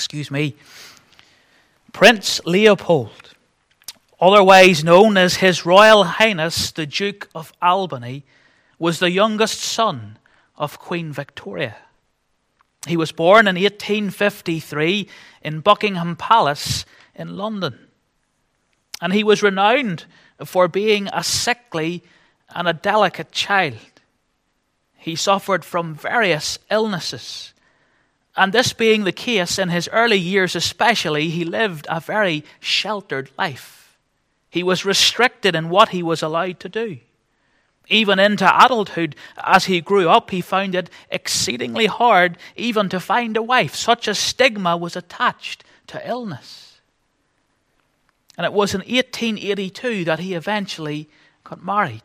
Prince Leopold, otherwise known as His Royal Highness the Duke of Albany, was the youngest son of Queen Victoria. He was born in 1853 in Buckingham Palace in London. And he was renowned for being a sickly and a delicate child. He suffered from various illnesses. And this being the case in his early years especially, he lived a very sheltered life. He was restricted in what he was allowed to do. Even into adulthood, as he grew up, he found it exceedingly hard even to find a wife. Such a stigma was attached to illness. And it was in 1882 that he eventually got married.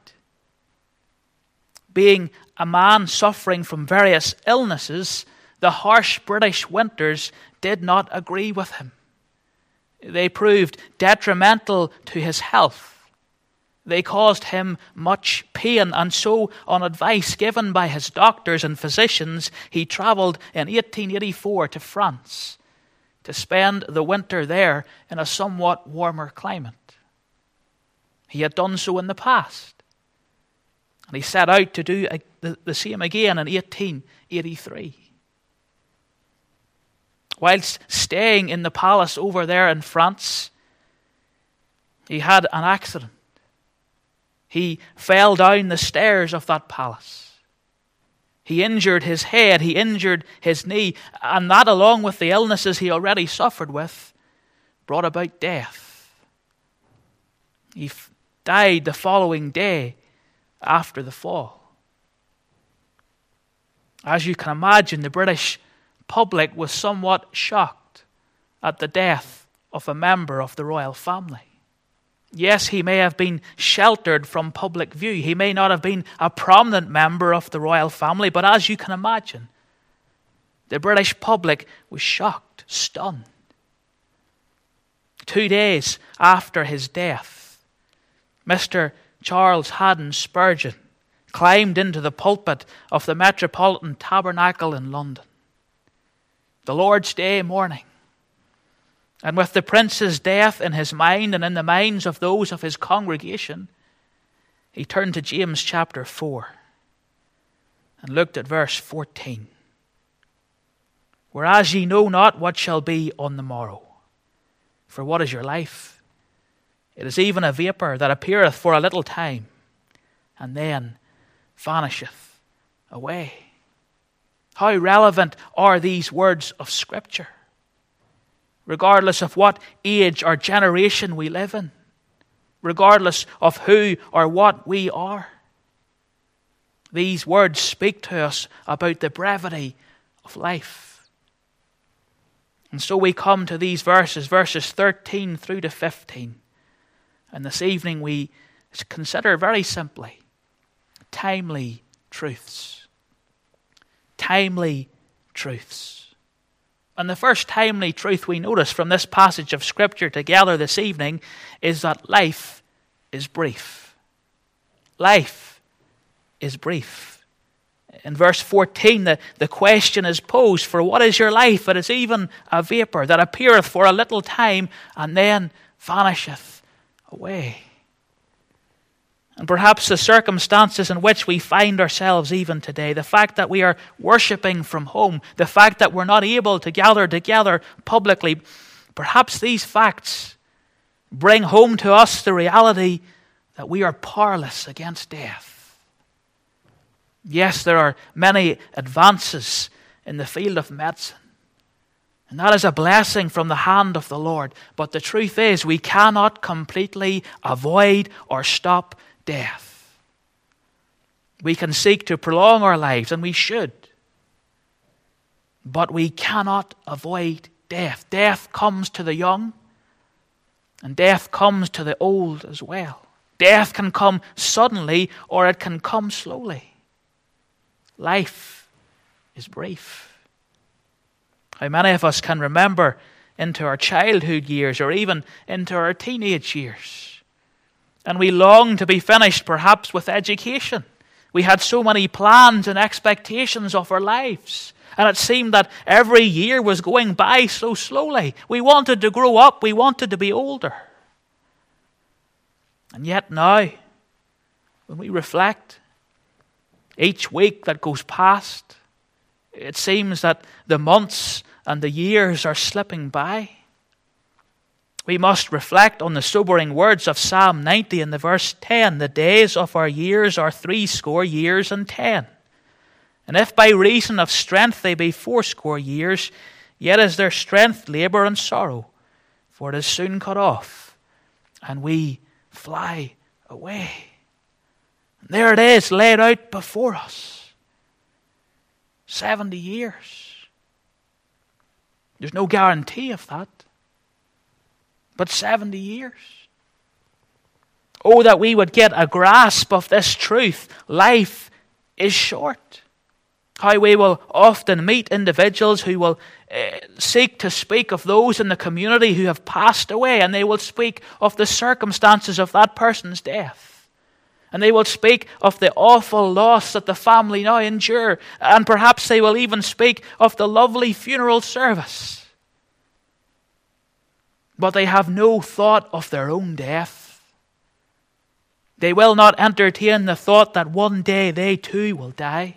Being a man suffering from various illnesses, the harsh British winters did not agree with him. They proved detrimental to his health. They caused him much pain, and so, on advice given by his doctors and physicians, he travelled in 1884 to France to spend the winter there in a somewhat warmer climate. He had done so in the past, and he set out to do the same again in 1883. Whilst staying in the palace over there in France, he had an accident. He fell down the stairs of that palace. He injured his head, he injured his knee, and that, along with the illnesses he already suffered with, brought about death. He died the following day after the fall. As you can imagine, the British public was somewhat shocked at the death of a member of the royal family. Yes, he may have been sheltered from public view. He may not have been a prominent member of the royal family, but as you can imagine, the British public was shocked, stunned. 2 days after his death, Mr. Charles Haddon Spurgeon climbed into the pulpit of the Metropolitan Tabernacle in London, the Lord's Day morning. And with the prince's death in his mind and in the minds of those of his congregation, he turned to James chapter 4 and looked at verse 14. Whereas ye know not what shall be on the morrow. For what is your life? It is even a vapour that appeareth for a little time, and then vanisheth away. How relevant are these words of Scripture? Regardless of what age or generation we live in, regardless of who or what we are, these words speak to us about the brevity of life. And so we come to these verses 13 through to 15. And this evening we consider very simply timely truths. Timely truths. And the first timely truth we notice from this passage of Scripture together this evening is that life is brief. Life is brief. In verse 14, the question is posed, for what is your life? It is even a vapour that appeareth for a little time and then vanisheth away. And perhaps the circumstances in which we find ourselves even today, the fact that we are worshipping from home, the fact that we're not able to gather together publicly, perhaps these facts bring home to us the reality that we are powerless against death. Yes, there are many advances in the field of medicine, and that is a blessing from the hand of the Lord. But the truth is, we cannot completely avoid or stop death. We can seek to prolong our lives, and we should. But we cannot avoid death. Death comes to the young, and death comes to the old as well. Death can come suddenly, or it can come slowly. Life is brief. How many of us can remember into our childhood years, or even into our teenage years, and we long to be finished perhaps with education? We had so many plans and expectations of our lives. And it seemed that every year was going by so slowly. We wanted to grow up. We wanted to be older. And yet now, when we reflect, each week that goes past, it seems that the months and the years are slipping by. We must reflect on the sobering words of Psalm 90 in the verse 10. The days of our years are 70 years and 10. And if by reason of strength they be 80 years, yet is their strength labour and sorrow, for it is soon cut off, and we fly away. And there it is, laid out before us. 70 years. There's no guarantee of that. But 70 years. Oh, that we would get a grasp of this truth. Life is short. How we will often meet individuals who will seek to speak of those in the community who have passed away, and they will speak of the circumstances of that person's death. And they will speak of the awful loss that the family now endure, and perhaps they will even speak of the lovely funeral service. But they have no thought of their own death. They will not entertain the thought that one day they too will die.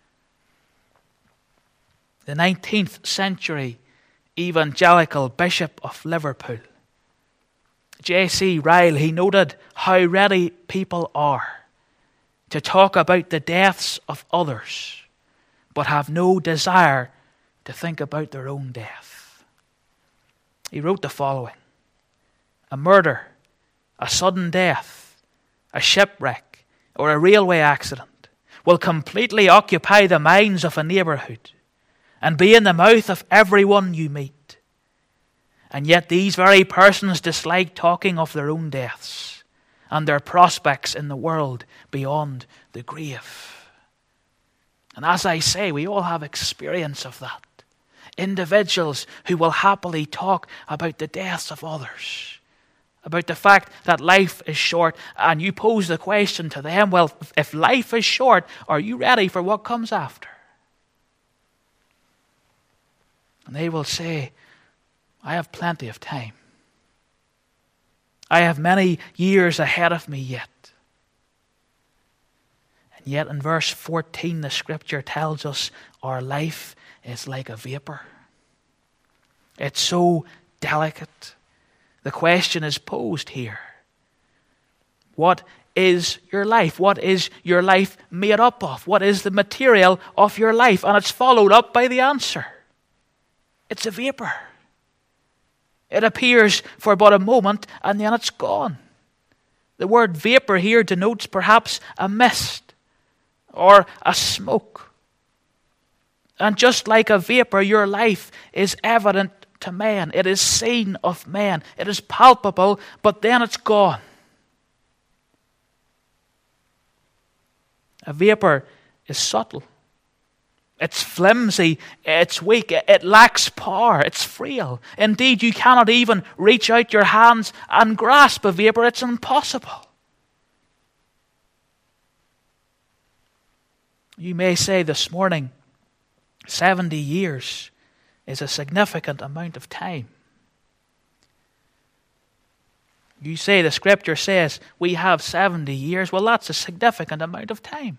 The 19th century evangelical Bishop of Liverpool, J.C. Ryle, he noted how ready people are to talk about the deaths of others, but have no desire to think about their own death. He wrote the following: a murder, a sudden death, a shipwreck, or a railway accident will completely occupy the minds of a neighbourhood and be in the mouth of everyone you meet. And yet these very persons dislike talking of their own deaths and their prospects in the world beyond the grave. And as I say, we all have experience of that. Individuals who will happily talk about the deaths of others, about the fact that life is short, and you pose the question to them, well, if life is short, are you ready for what comes after? And they will say, I have plenty of time. I have many years ahead of me yet. And yet in verse 14, the scripture tells us our life is like a vapor. It's so delicate. The question is posed here. What is your life? What is your life made up of? What is the material of your life? And it's followed up by the answer. It's a vapor. It appears for but a moment and then it's gone. The word vapor here denotes perhaps a mist or a smoke. And just like a vapor, your life is evident to man. It is seen of man. It is palpable, but then it's gone. A vapor is subtle. It's flimsy. It's weak. It lacks power. It's frail. Indeed, you cannot even reach out your hands and grasp a vapor. It's impossible. You may say this morning, 70 years is a significant amount of time. You say the scripture says we have 70 years. Well, that's a significant amount of time.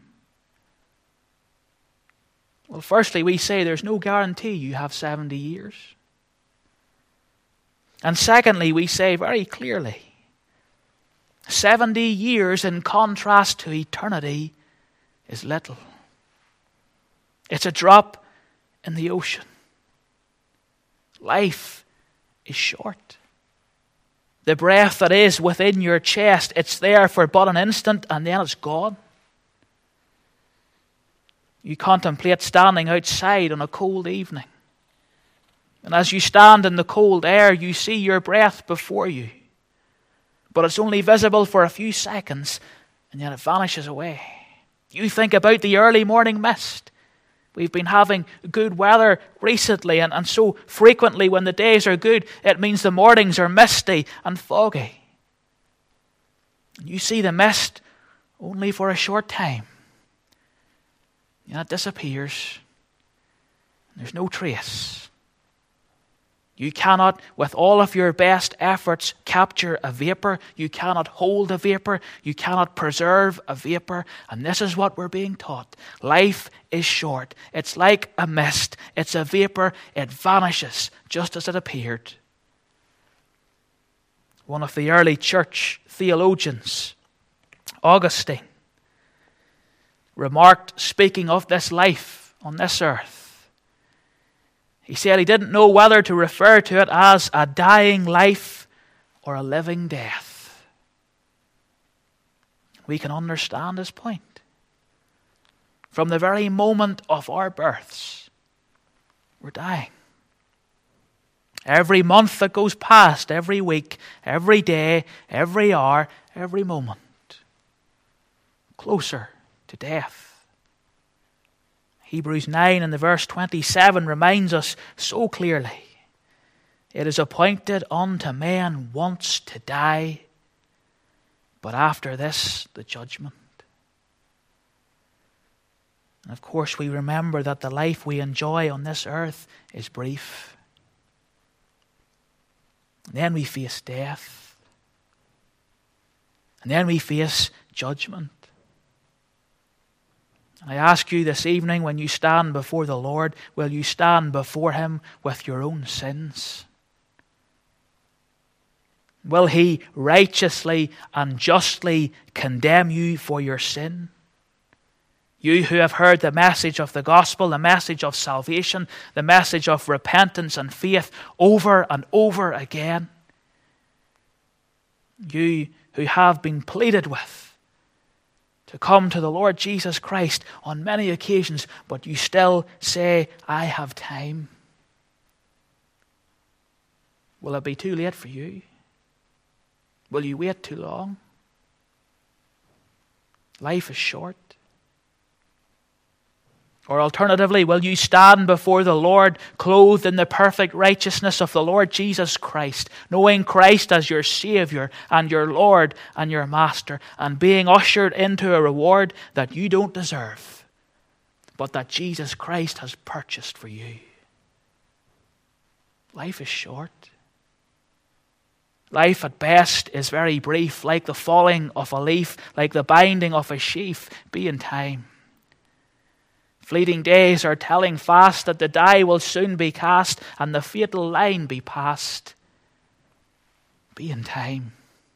Well, firstly, we say there's no guarantee you have 70 years. And secondly, we say very clearly, 70 years in contrast to eternity is little. It's a drop in the ocean. Life is short. The breath that is within your chest, it's there for but an instant and then it's gone. You contemplate standing outside on a cold evening. And as you stand in the cold air, you see your breath before you. But it's only visible for a few seconds and then it vanishes away. You think about the early morning mist. We've been having good weather recently, and so frequently when the days are good, it means the mornings are misty and foggy. You see the mist only for a short time. And it disappears. There's no trace. You cannot, with all of your best efforts, capture a vapor. You cannot hold a vapor. You cannot preserve a vapor. And this is what we're being taught. Life is short. It's like a mist. It's a vapor. It vanishes just as it appeared. One of the early church theologians, Augustine, remarked, speaking of this life on this earth, he said he didn't know whether to refer to it as a dying life or a living death. We can understand his point. From the very moment of our births, we're dying. Every month that goes past, every week, every day, every hour, every moment, closer to death. Hebrews 9 and the verse 27 reminds us so clearly. It is appointed unto man once to die, but after this, the judgment. And of course, we remember that the life we enjoy on this earth is brief. And then we face death. And then we face judgment. I ask you this evening, when you stand before the Lord, will you stand before Him with your own sins? Will He righteously and justly condemn you for your sin? You who have heard the message of the gospel, the message of salvation, the message of repentance and faith over and over again. You who have been pleaded with to come to the Lord Jesus Christ on many occasions, but you still say, I have time. Will it be too late for you? Will you wait too long? Life is short. Or alternatively, will you stand before the Lord clothed in the perfect righteousness of the Lord Jesus Christ, knowing Christ as your Savior and your Lord and your Master, and being ushered into a reward that you don't deserve, but that Jesus Christ has purchased for you? Life is short. Life at best is very brief, like the falling of a leaf, like the binding of a sheaf. Be in time. Fleeting days are telling fast that the die will soon be cast and the fatal line be passed. Be in time.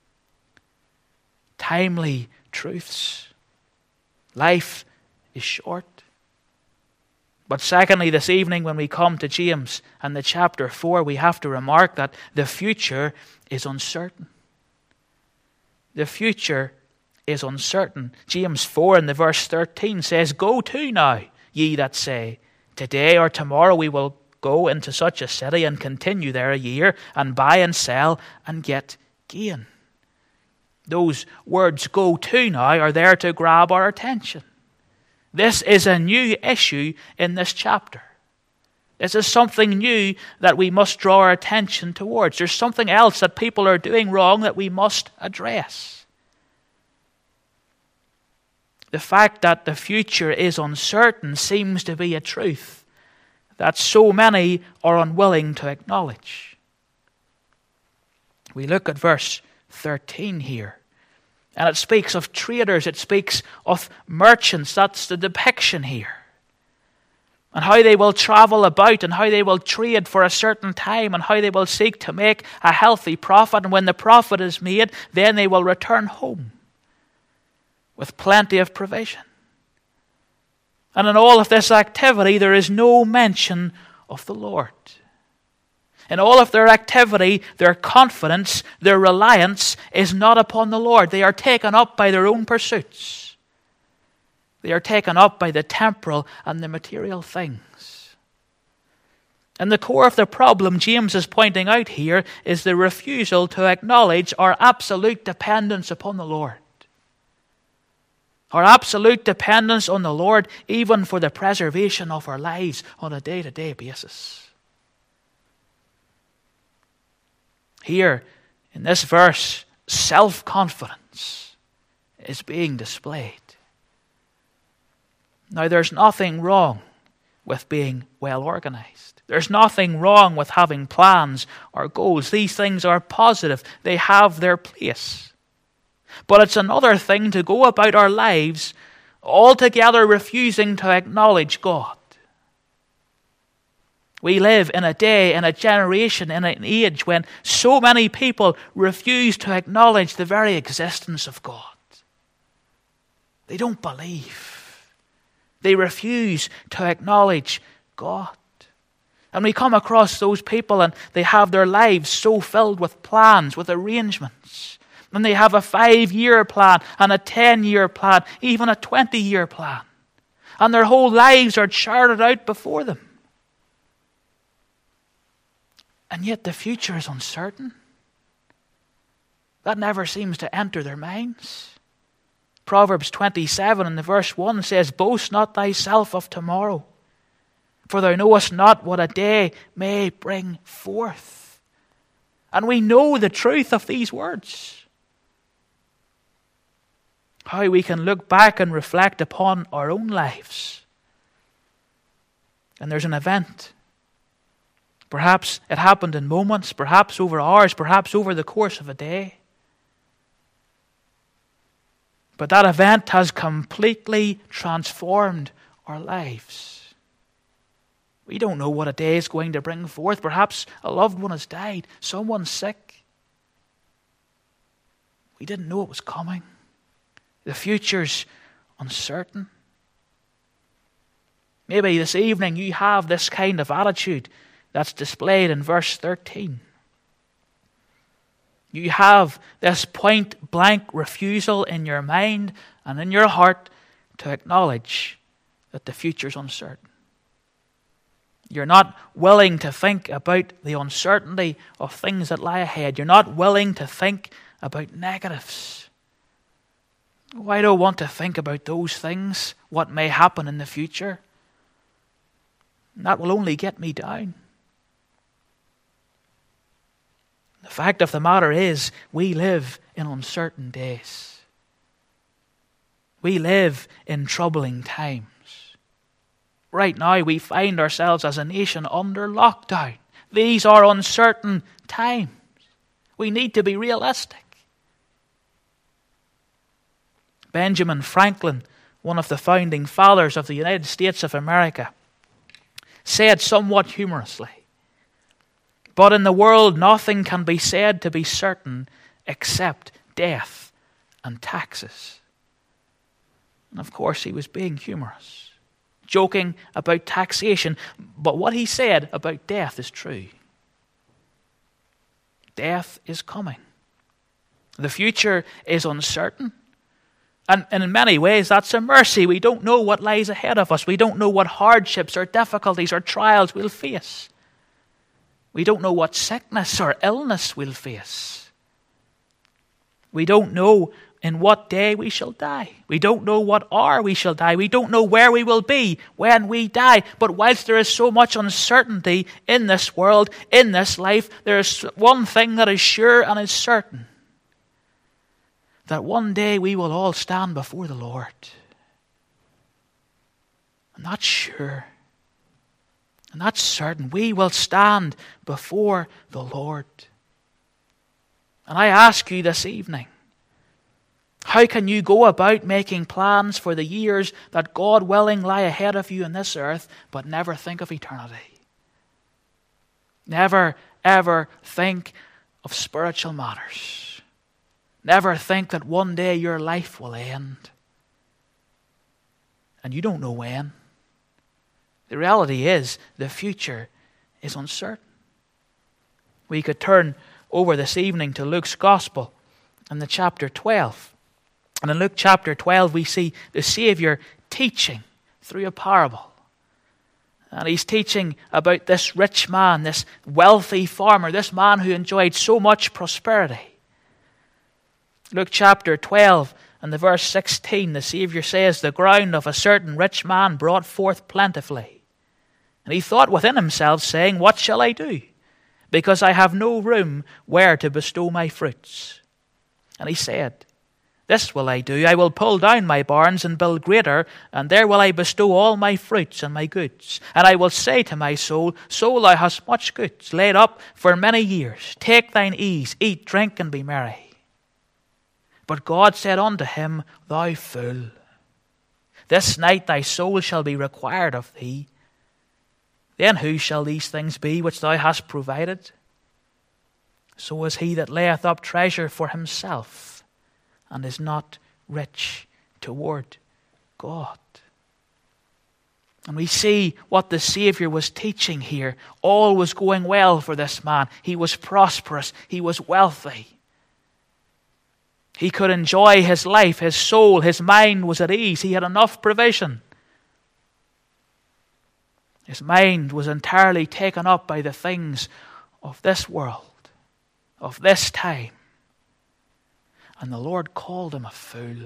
Timely truths. Life is short. But secondly, this evening when we come to James and the chapter 4, we have to remark that the future is uncertain. The future is uncertain. James 4 in the verse 13 says, Go to now, ye that say, Today or tomorrow we will go into such a city and continue there a year and buy and sell and get gain. Those words, go to now, are there to grab our attention. This is a new issue in this chapter. This is something new that we must draw our attention towards. There's something else that people are doing wrong that we must address. The fact that the future is uncertain seems to be a truth that so many are unwilling to acknowledge. We look at verse 13 here, and it speaks of traders, it speaks of merchants. That's the depiction here. And how they will travel about and how they will trade for a certain time and how they will seek to make a healthy profit. And when the profit is made, then they will return home with plenty of provision. And in all of this activity, there is no mention of the Lord. In all of their activity, their confidence, their reliance is not upon the Lord. They are taken up by their own pursuits. They are taken up by the temporal and the material things. And the core of the problem James is pointing out here is the refusal to acknowledge our absolute dependence upon the Lord. Our absolute dependence on the Lord, even for the preservation of our lives on a day-to-day basis. Here, in this verse, self-confidence is being displayed. Now, there's nothing wrong with being well organized. There's nothing wrong with having plans or goals. These things are positive. They have their place. But it's another thing to go about our lives altogether refusing to acknowledge God. We live in a day, in a generation, in an age when so many people refuse to acknowledge the very existence of God. They don't believe. They refuse to acknowledge God. And we come across those people and they have their lives so filled with plans, with arrangements. And they have a 5-year plan and a 10-year plan, even a 20-year plan. And their whole lives are charted out before them. And yet the future is uncertain. That never seems to enter their minds. Proverbs 27 and the verse 1 says, "Boast not thyself of tomorrow, for thou knowest not what a day may bring forth." And we know the truth of these words. How we can look back and reflect upon our own lives. And there's an event. Perhaps it happened in moments, perhaps over hours, perhaps over the course of a day. But that event has completely transformed our lives. We don't know what a day is going to bring forth. Perhaps a loved one has died, someone's sick. We didn't know it was coming. The future's uncertain. Maybe this evening you have this kind of attitude that's displayed in verse 13. You have this point-blank refusal in your mind and in your heart to acknowledge that the future's uncertain. You're not willing to think about the uncertainty of things that lie ahead. You're not willing to think about negatives. Oh, I don't want to think about those things, what may happen in the future. That will only get me down. The fact of the matter is, we live in uncertain days. We live in troubling times. Right now, we find ourselves as a nation under lockdown. These are uncertain times. We need to be realistic. Benjamin Franklin, one of the founding fathers of the United States of America, said somewhat humorously, "But in the world nothing can be said to be certain except death and taxes." And of course he was being humorous, joking about taxation, but what he said about death is true. Death is coming. The future is uncertain. And in many ways, that's a mercy. We don't know what lies ahead of us. We don't know what hardships or difficulties or trials we'll face. We don't know what sickness or illness we'll face. We don't know in what day we shall die. We don't know what hour we shall die. We don't know where we will be when we die. But whilst there is so much uncertainty in this world, in this life, there is one thing that is sure and is certain. That one day we will all stand before the Lord. And that's sure. And that's certain. We will stand before the Lord. And I ask you this evening, how can you go about making plans for the years that God willing lie ahead of you on this earth, but never think of eternity? Never, ever think of spiritual matters. Never think that one day your life will end. And you don't know when. The reality is, the future is uncertain. We could turn over this evening to Luke's Gospel in the chapter 12. And in Luke chapter 12 we see the Saviour teaching through a parable. And he's teaching about this rich man, this wealthy farmer, this man who enjoyed so much prosperity. Luke chapter 12 and the verse 16, the Saviour says, "The ground of a certain rich man brought forth plentifully. And he thought within himself, saying, What shall I do? Because I have no room where to bestow my fruits. And he said, This will I do. I will pull down my barns and build greater, and there will I bestow all my fruits and my goods. And I will say to my soul, Soul, thou hast much goods laid up for many years. Take thine ease, eat, drink, and be merry. But God said unto him, Thou fool, this night thy soul shall be required of thee. Then whose shall these things be which thou hast provided? So is he that layeth up treasure for himself, and is not rich toward God. And we see what the Savior was teaching here. All was going well for this man. He was prosperous. He was wealthy. He could enjoy his life. His soul, his mind was at ease. He had enough provision. His mind was entirely taken up by the things of this world, of this time. And the Lord called him a fool.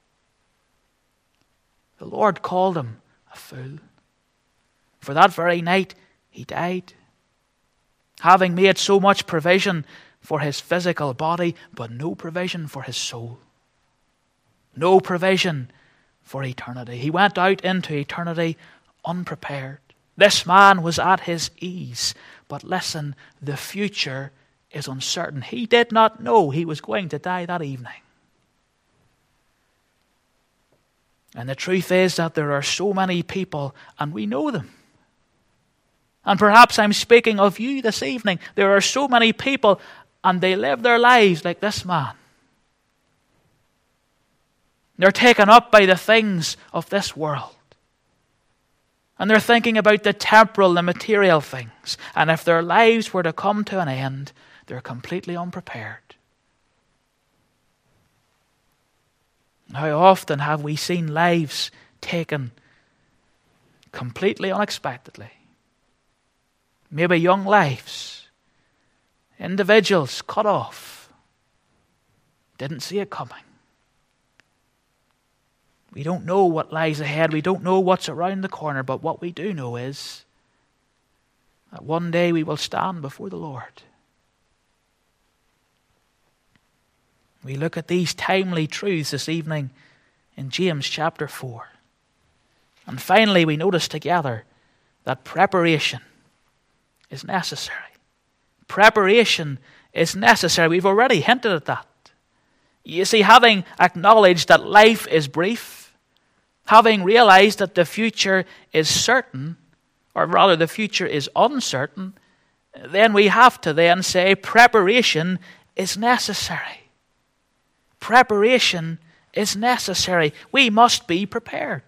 The Lord called him a fool. For that very night he died, having made so much provision for his physical body, but no provision for his soul. No provision for eternity. He went out into eternity unprepared. This man was at his ease. But listen, the future is uncertain. He did not know he was going to die that evening. And the truth is that there are so many people, and we know them. And perhaps I'm speaking of you this evening. There are so many people, and they live their lives like this man. They're taken up by the things of this world. And they're thinking about the temporal, the material things. And if their lives were to come to an end, they're completely unprepared. How often have we seen lives taken completely unexpectedly? Maybe young lives, individuals cut off, didn't see it coming. We don't know what lies ahead. We don't know what's around the corner. But what we do know is that one day we will stand before the Lord. We look at these timely truths this evening in James chapter 4. And finally we notice together that preparation is necessary. Preparation is necessary. We've already hinted at that. You see, having acknowledged that life is brief, having realized that the future is certain, or rather the future is uncertain, then we have to then say preparation is necessary. Preparation is necessary. We must be prepared.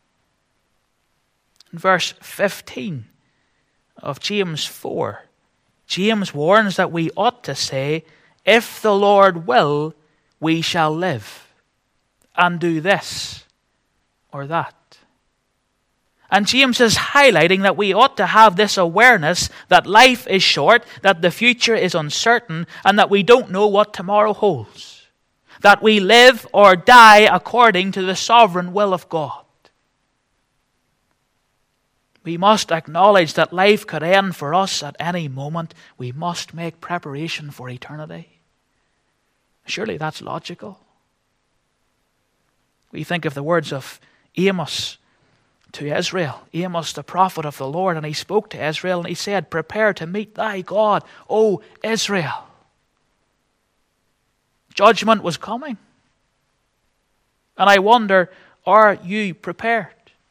In verse 15 of James 4, James warns that we ought to say, if the Lord will, we shall live and do this or that. And James is highlighting that we ought to have this awareness that life is short, that the future is uncertain, and that we don't know what tomorrow holds. That we live or die according to the sovereign will of God. We must acknowledge that life could end for us at any moment. We must make preparation for eternity. Surely that's logical. We think of the words of Amos to Israel. Amos, the prophet of the Lord, and he spoke to Israel and he said, prepare to meet thy God, O Israel. Judgment was coming. And I wonder, are you prepared?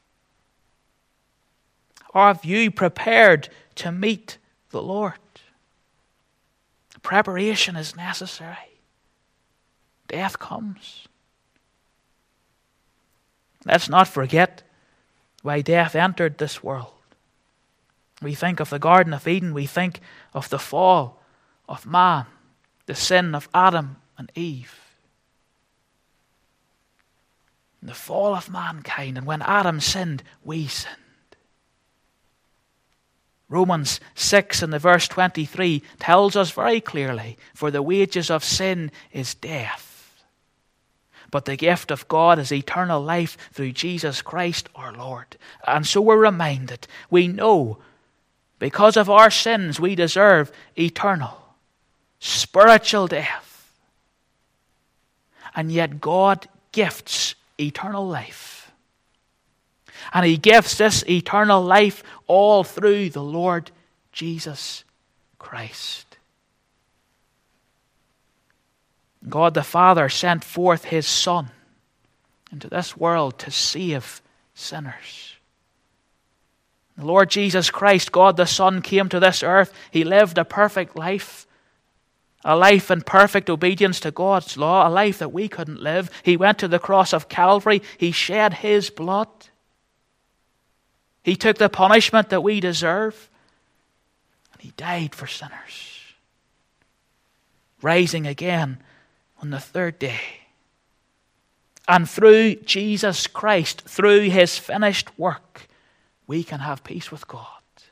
Have you prepared to meet the Lord? Preparation is necessary. Death comes. Let's not forget why death entered this world. We think of the Garden of Eden. We think of the fall of man, the sin of Adam and Eve. The fall of mankind. And when Adam sinned, we sinned. Romans 6 and the verse 23 tells us very clearly, for the wages of sin is death. But the gift of God is eternal life through Jesus Christ our Lord. And so we're reminded, we know, because of our sins we deserve eternal, spiritual death. And yet God gifts eternal life. And he gives this eternal life all through the Lord Jesus Christ. God the Father sent forth his Son into this world to save sinners. The Lord Jesus Christ, God the Son, came to this earth. He lived a perfect life. A life in perfect obedience to God's law. A life that we couldn't live. He went to the cross of Calvary. He shed his blood. He took the punishment that we deserve. And he died for sinners. Rising again on the third day. And through Jesus Christ, through his finished work, we can have peace with God.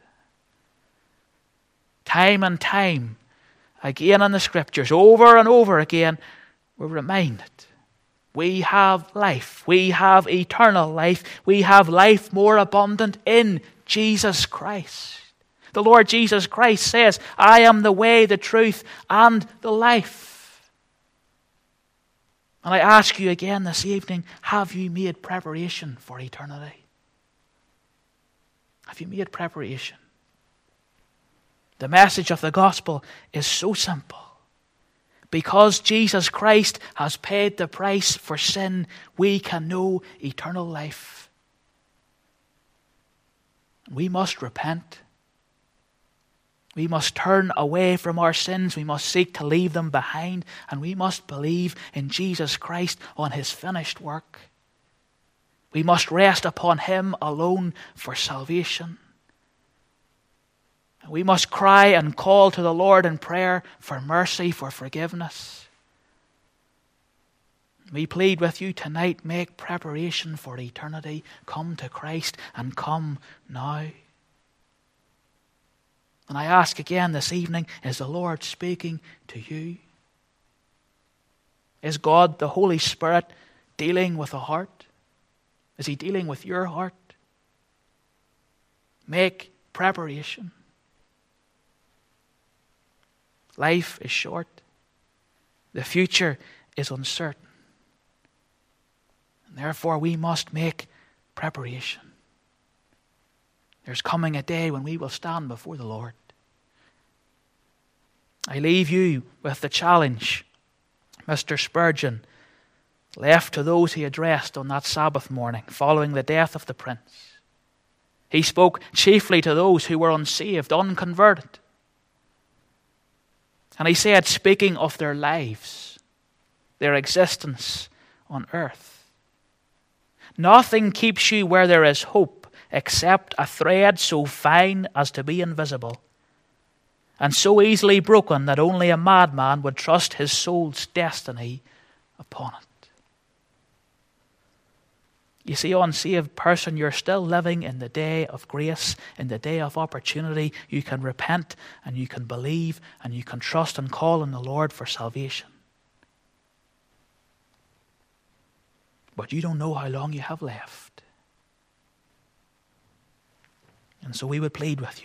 Time and time again in the Scriptures, over and over again, we're reminded we have life. We have eternal life. We have life more abundant in Jesus Christ. The Lord Jesus Christ says, I am the way, the truth, and the life. And I ask you again this evening, have you made preparation for eternity? Have you made preparation? The message of the gospel is so simple. Because Jesus Christ has paid the price for sin, we can know eternal life. We must repent. We must turn away from our sins. We must seek to leave them behind. And we must believe in Jesus Christ on his finished work. We must rest upon him alone for salvation. We must cry and call to the Lord in prayer for mercy, for forgiveness. We plead with you tonight, make preparation for eternity. Come to Christ and come now. And I ask again this evening, is the Lord speaking to you? Is God, the Holy Spirit, dealing with a heart? Is he dealing with your heart? Make preparation. Life is short. The future is uncertain. And therefore we must make preparation. There's coming a day when we will stand before the Lord. I leave you with the challenge Mr. Spurgeon left to those he addressed on that Sabbath morning following the death of the Prince. He spoke chiefly to those who were unsaved, unconverted. And he said, speaking of their lives, their existence on earth, nothing keeps you where there is hope except a thread so fine as to be invisible, and so easily broken that only a madman would trust his soul's destiny upon it. You see, unsaved person, you're still living in the day of grace, in the day of opportunity. You can repent and you can believe and you can trust and call on the Lord for salvation. But you don't know how long you have left. And so we would plead with you.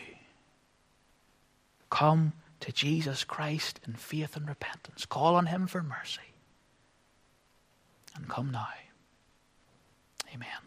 Come to Jesus Christ in faith and repentance. Call on him for mercy. And come now. Amen.